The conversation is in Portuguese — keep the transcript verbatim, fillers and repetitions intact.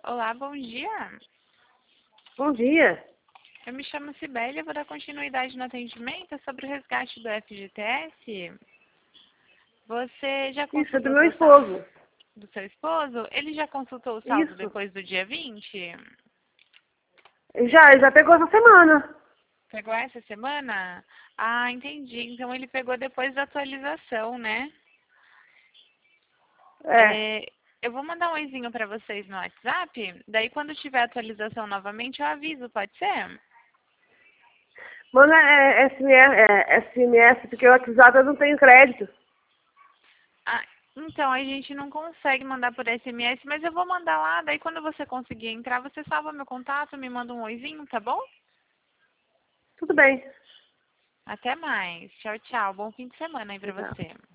Olá, bom dia. Bom dia. Eu me chamo Cibele, eu vou dar continuidade no atendimento sobre o resgate do F G T S. Você já Isso é do consultou o meu seu saldo esposo. do seu esposo? Ele já consultou o saldo Isso. depois do dia vinte? Já, já pegou essa semana. Pegou essa semana? Ah, entendi. Então ele pegou depois da atualização, né? É. É, eu vou mandar um oizinho para vocês no WhatsApp, daí quando tiver atualização novamente eu aviso, pode ser? Manda é, S M S, é, S M S, porque o WhatsApp eu não tenho crédito. Ah, então, a gente não consegue mandar por S M S, mas eu vou mandar lá, daí quando você conseguir entrar, você salva meu contato, me manda um oizinho, tá bom? Tudo bem. Até mais. Tchau, tchau. Bom fim de semana aí pra Tchau. você.